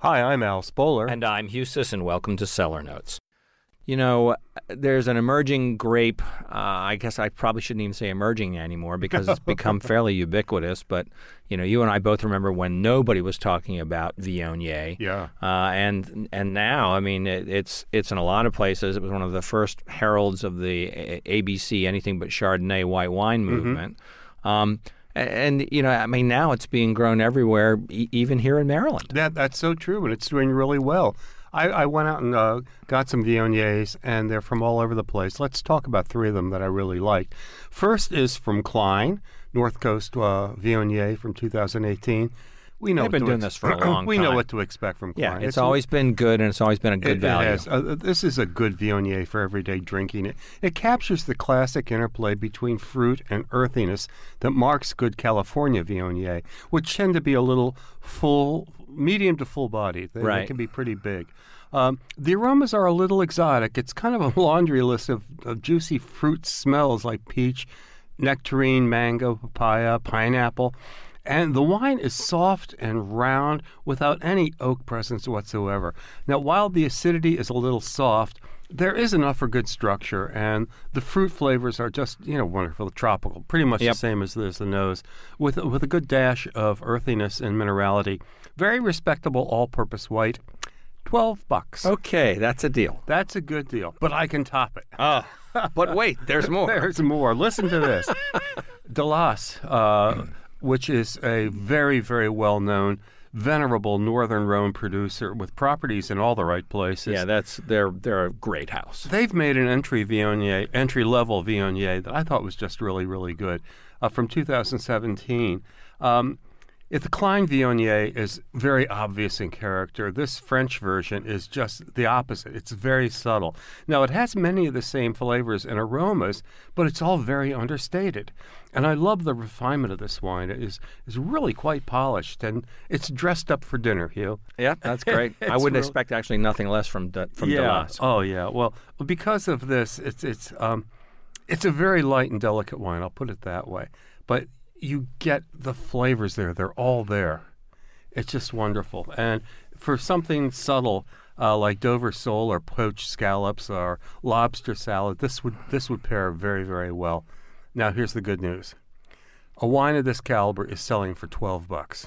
Hi, I'm Al Spoler. And I'm Hugh Sisson. Welcome to Cellar Notes. You know, there's an emerging grape. I guess I probably shouldn't even say emerging anymore because it's become fairly ubiquitous. But, you know, you and I both remember when nobody was talking about Viognier. Yeah. And now, I mean, it's in a lot of places. It was one of the first heralds of the ABC, anything but Chardonnay white wine movement. And, you know, I mean, now it's being grown everywhere, even here in Maryland. That's so true, and it's doing really well. I went out and got some Viogniers, and they're from all over the place. Let's talk about three of them that I really liked. First is from Klein, North Coast Viognier from 2018. We know They've been doing this for a long time. We know what to expect from Klein. Yeah, it's always been good, and it's always been a good value. It has. This is a good Viognier for everyday drinking. It captures the classic interplay between fruit and earthiness that marks good California Viognier, which tend to be a little full, medium to full body. They can be pretty big. The aromas are a little exotic. It's kind of a laundry list of juicy fruit smells like peach, nectarine, mango, papaya, pineapple. And the wine is soft and round without any oak presence whatsoever. Now, while the acidity is a little soft, there is enough for good structure, and the fruit flavors are just, wonderful, tropical, pretty much the same as the nose, with a good dash of earthiness and minerality. Very respectable all-purpose white. $12. Okay, that's a deal. That's a good deal, but I can top it. But wait, there's more. There's more. Listen to this. Delas, which is a very, very well-known, venerable Northern Rhone producer with properties in all the right places. Yeah, they're a great house. They've made an entry-level Viognier that I thought was just really, really good from 2017. The Klein Viognier is very obvious in character. This French version is just the opposite. It's very subtle. Now, it has many of the same flavors and aromas, but it's all very understated. And I love the refinement of this wine. It is really quite polished, and it's dressed up for dinner, Hugh. Yeah, that's great. I wouldn't expect actually nothing less from Delas. Oh, yeah. Well, because of this, it's a very light and delicate wine. I'll put it that way. But you get the flavors there. They're all there. It's just wonderful. And for something subtle like Dover sole or poached scallops or lobster salad, this would pair very, very well. Now, here's the good news. A wine of this caliber is selling for $12.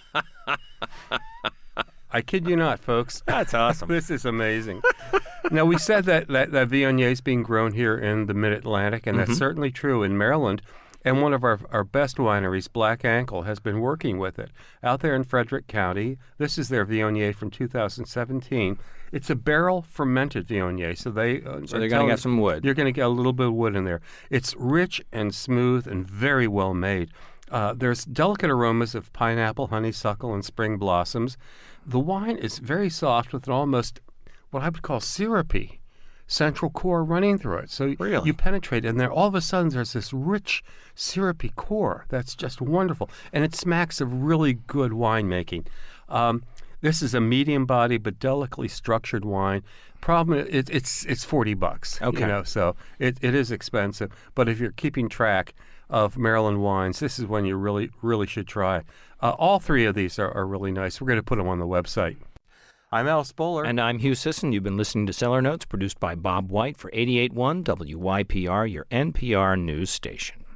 I kid you not, folks. That's awesome. This is amazing. Now, we said that Viognier is being grown here in the Mid-Atlantic, and that's certainly true in Maryland. And one of our best wineries, Black Ankle, has been working with it. Out there in Frederick County, this is their Viognier from 2017. It's a barrel-fermented Viognier, so they're going to get some wood. You're going to get a little bit of wood in there. It's rich and smooth and very well made. There's delicate aromas of pineapple, honeysuckle, and spring blossoms. The wine is very soft with an almost what I would call syrupy central core running through it. So you penetrate, and there all of a sudden there's this rich, syrupy core that's just wonderful. And it smacks of really good winemaking. This is a medium body but delicately structured wine. Problem, it's $40. Okay. So it is expensive. But if you're keeping track of Maryland wines, this is one you really, really should try. All three of these are really nice. We're going to put them on the website. I'm Al Spoler. And I'm Hugh Sisson. You've been listening to Cellar Notes, produced by Bob White for 88.1 WYPR, your NPR news station.